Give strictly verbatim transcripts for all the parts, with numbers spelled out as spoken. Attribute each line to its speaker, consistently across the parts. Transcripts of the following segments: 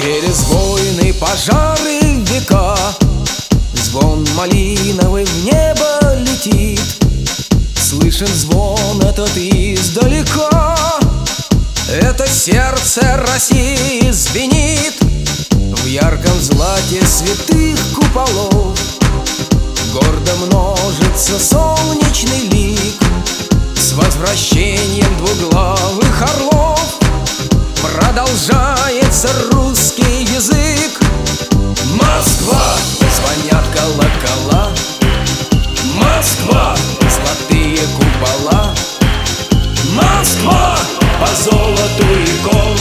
Speaker 1: Через войны, пожары, века звон малиновый в небо летит. Слышен звон этот издалека. Это сердце России звенит в ярком злате святых куполов. Гордо множится солнечный лик с возвращением двуглавых орлов. Продолжается русский язык. Москва, звонят колокола. Москва, золотые купола. Москва, по золоту икон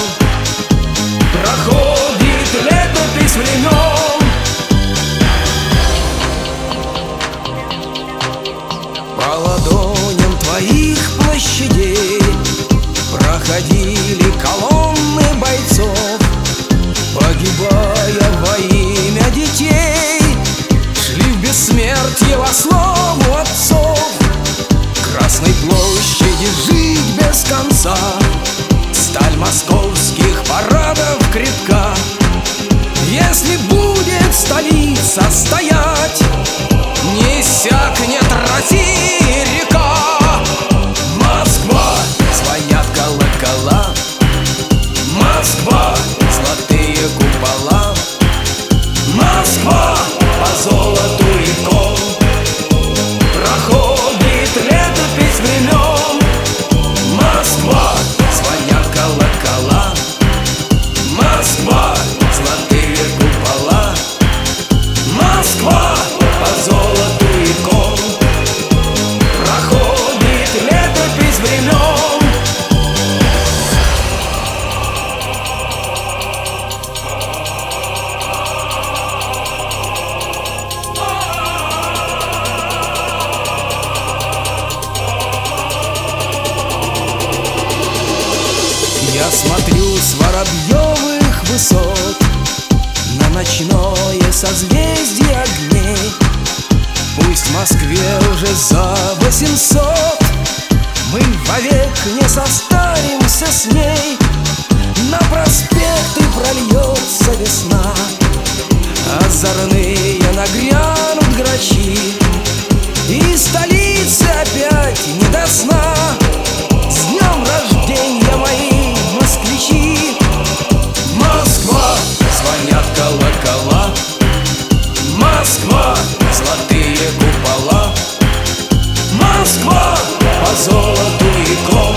Speaker 1: проходит летопись времен. По ладоням твоих площадей проходили колонны бойцов, погибая во имя детей, шли в бессмертие во славу отцов. Красной площади жить без конца, сталь московских парадов крепка. Если будет столица стоять, не иссякнет России река. Москва, звонят колокола. Москва, золотые купола. Москва, по золоту икон проходит летопись времен. Москва, звонят колокола. Москва, золотые купола. Москва, по золоту икон проходит летопись времен. Я смотрю с воробьевых высот на ночное созвездие огней. Пусть в Москве уже за восемьсот, мы вовек не состаримся с ней. На проспекты прольется весна, озорные нагрянут грачи, и столице опять не до сна. С днем рождения, мои москвичи! Москва, звонят колокола. Москва, золотые купола. Москва, по золоту икон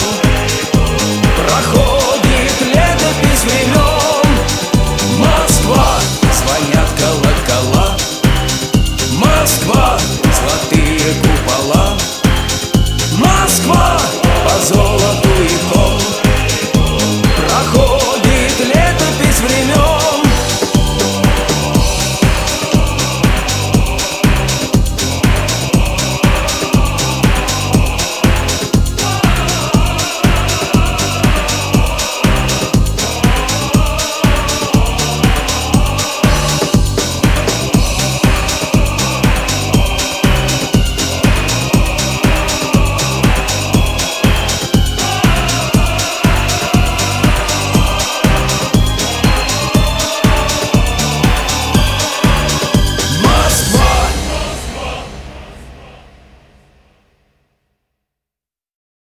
Speaker 1: проходит летопись времен. Москва, звонят колокола. Москва, золотые купола. Москва, по золоту